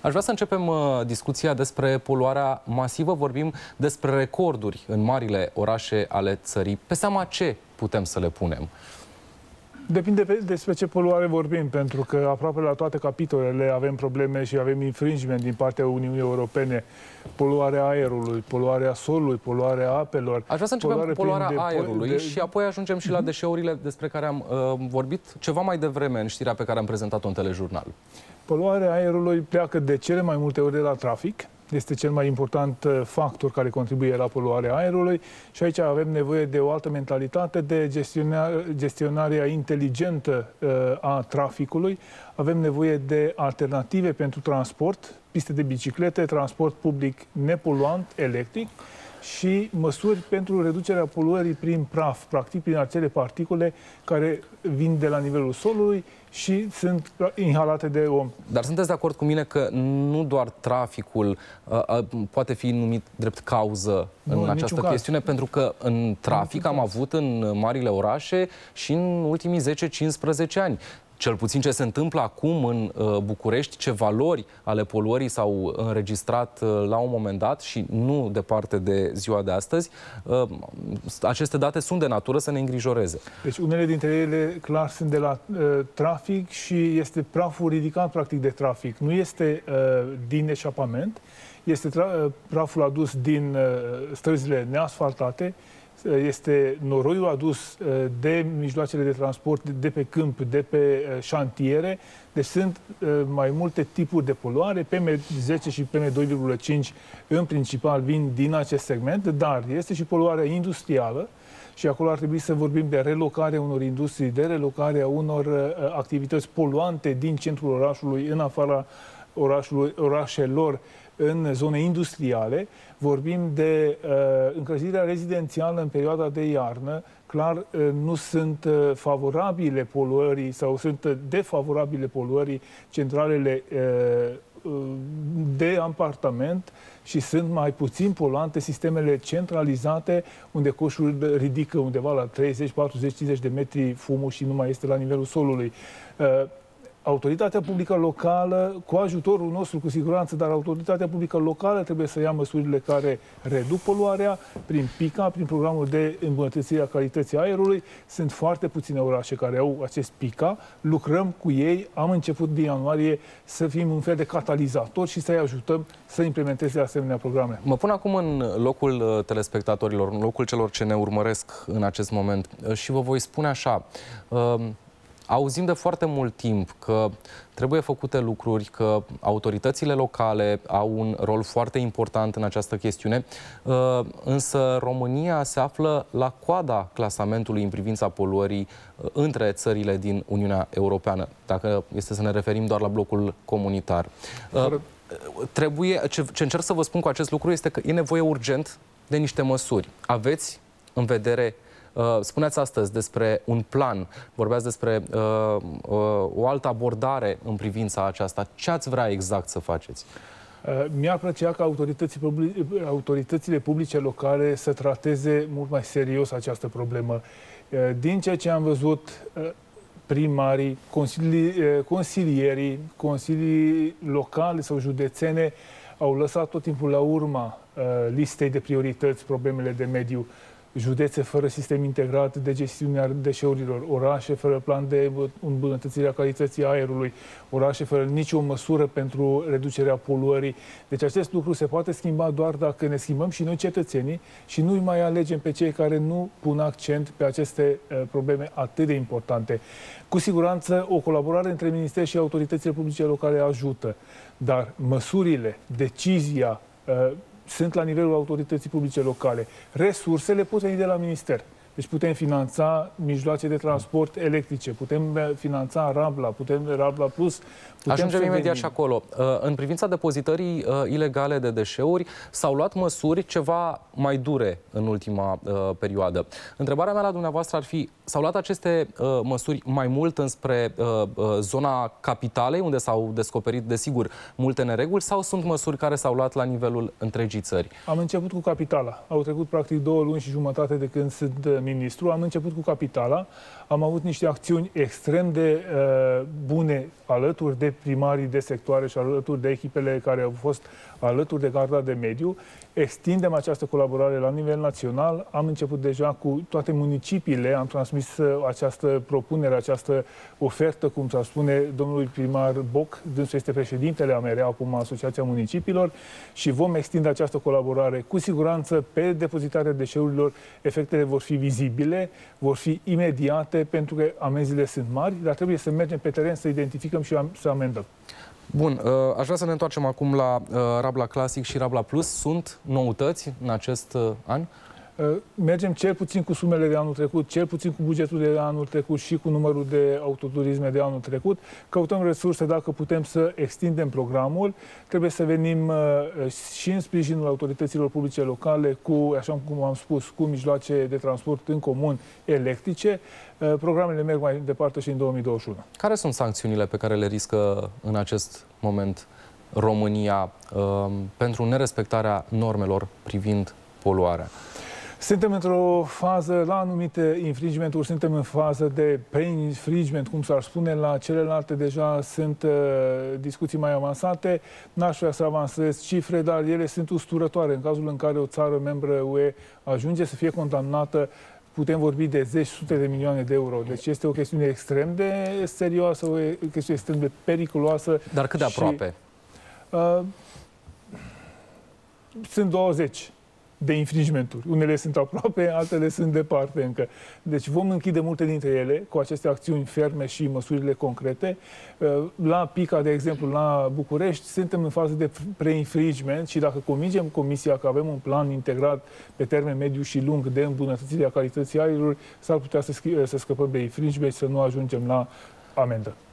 Aș vrea să începem discuția despre poluarea masivă. Vorbim despre recorduri în marile orașe ale țării. Pe seama ce putem să le punem? Depinde despre ce poluare vorbim, pentru că aproape la toate capitolele avem probleme și avem infringement din partea Uniunii Europene. Poluarea aerului, poluarea solului, poluarea apelor. Aș vrea să începem cu poluarea aerului și apoi ajungem și la deșeurile despre care am vorbit ceva mai devreme în știrea pe care am prezentat-o în telejurnal. Poluarea aerului pleacă de cele mai multe ori de la trafic. Este cel mai important factor care contribuie la poluarea aerului și aici avem nevoie de o altă mentalitate de gestionarea inteligentă a traficului. Avem nevoie de alternative pentru transport, piste de biciclete, transport public nepoluant, electric și măsuri pentru reducerea poluării prin praf, practic prin acele particule care vin de la nivelul solului și sunt inhalate de om. Dar sunteți de acord cu mine că nu doar traficul poate fi numit drept cauză în această chestiune, pentru că în trafic am avut în marile orașe și în ultimii 10-15 ani. Cel puțin ce se întâmplă acum în București, ce valori ale poluării s-au înregistrat la un moment dat și nu departe de ziua de astăzi, aceste date sunt de natură să ne îngrijoreze. Deci unele dintre ele clar sunt de la trafic și este praful ridicat practic de trafic. Nu este din eșapament, este praful adus din străzile neasfaltate, este noroiul adus de mijloacele de transport de pe câmp, de pe șantiere. Deci sunt mai multe tipuri de poluare. PM10 și PM2,5 în principal vin din acest segment, dar este și poluarea industrială și acolo ar trebui să vorbim de relocarea unor industrii, de relocarea unor activități poluante din centrul orașului în afara orașelor, în zone industriale. Vorbim de încălzirea rezidențială în perioada de iarnă. Clar, nu sunt favorabile poluării sau sunt defavorabile poluării centralele de apartament și sunt mai puțin poluante sistemele centralizate, unde coșul ridică undeva la 30, 40, 50 de metri fumul și nu mai este la nivelul solului. Autoritatea publică locală, cu ajutorul nostru cu siguranță, dar autoritatea publică locală trebuie să ia măsurile care reduc poluarea prin PICA, prin programul de îmbunătățire a calității aerului. Sunt foarte puține orașe care au acest PICA, lucrăm cu ei, am început din ianuarie să fim un fel de catalizator și să-i ajutăm să implementeze asemenea programe. Mă pun acum în locul telespectatorilor, în locul celor ce ne urmăresc în acest moment și vă voi spune așa. Auzim de foarte mult timp că trebuie făcute lucruri, că autoritățile locale au un rol foarte important în această chestiune, însă România se află la coada clasamentului în privința poluării între țările din Uniunea Europeană, dacă este să ne referim doar la blocul comunitar. Ce încerc să vă spun cu acest lucru este că e nevoie urgent de niște măsuri. Aveți în vedere... Spuneați astăzi despre un plan, vorbeați despre o altă abordare în privința aceasta. Ce ați vrea exact să faceți? Mi-ar plăcea ca autoritățile publice locale să trateze mult mai serios această problemă. Din ceea ce am văzut, primarii, consilierii, consilii locale sau județene au lăsat tot timpul la urma listei de priorități problemele de mediu. Județe fără sistem integrat de gestiune a deșeurilor, orașe fără plan de îmbunătățire a calității aerului, orașe fără nicio măsură pentru reducerea poluării. Deci acest lucru se poate schimba doar dacă ne schimbăm și noi cetățenii și nu mai alegem pe cei care nu pun accent pe aceste probleme atât de importante. Cu siguranță o colaborare între ministeri și autoritățile publice locale ajută, dar măsurile, decizia, sunt la nivelul autorității publice locale. Resursele pot veni de la minister. Deci putem finanța mijloace de transport electrice, putem finanța Rabla, putem Rabla Plus. Ajungem imediat și acolo. În privința depozitării ilegale de deșeuri, s-au luat măsuri ceva mai dure în ultima perioadă. Întrebarea mea la dumneavoastră ar fi, s-au luat aceste măsuri mai mult înspre zona capitalei, unde s-au descoperit, desigur, multe nereguli, sau sunt măsuri care s-au luat la nivelul întregii țări? Am început cu capitala. Au trecut practic 2 luni și jumătate de când sunt ministru, am început cu capitala, am avut niște acțiuni extrem de bune alături de primarii de sectoare și alături de echipele care au fost alături de Garda de Mediu. Extindem această colaborare la nivel național. Am început deja cu toate municipiile, am transmis această propunere, această ofertă, cum s-ar spune, domnului primar Boc, dânsul este președintele AMR, acum Asociația Municipiilor, și vom extinde această colaborare. Cu siguranță, pe depozitarea deșeurilor, efectele vor fi vizibile, vor fi imediate, pentru că amenziile sunt mari, dar trebuie să mergem pe teren să identificăm și să amendăm. Bun, aș vrea să ne întoarcem acum la Rabla Classic și Rabla Plus. Sunt noutăți în acest an? Mergem cel puțin cu sumele de anul trecut, cel puțin cu bugetul de anul trecut și cu numărul de autoturisme de anul trecut. Căutăm resurse dacă putem să extindem programul. Trebuie să venim și în sprijinul autorităților publice locale, cu, așa cum am spus, cu mijloace de transport în comun electrice. Programele merg mai departe și în 2021. Care sunt sancțiunile pe care le riscă în acest moment România pentru nerespectarea normelor privind poluarea? Suntem într-o fază, la anumite infringementuri, suntem în fază de pre-infringement, cum s-ar spune, la celelalte deja sunt discuții mai avansate. N-aș vrea să avansez cifre, dar ele sunt usturătoare. În cazul în care o țară membră UE ajunge să fie condamnată, putem vorbi de zeci, sute de milioane de euro. Deci este o chestiune extrem de serioasă, o chestiune extrem de periculoasă. Dar cât de aproape? Sunt 20 de infringementuri. Unele sunt aproape, altele sunt departe încă. Deci vom închide multe dintre ele cu aceste acțiuni ferme și măsurile concrete. La Pica, de exemplu, la București, suntem în fază de pre-infringement și dacă convingem Comisia că avem un plan integrat pe termen mediu și lung de îmbunătățire a calității aerului, s-ar putea să scăpăm de infringement și să nu ajungem la amendă.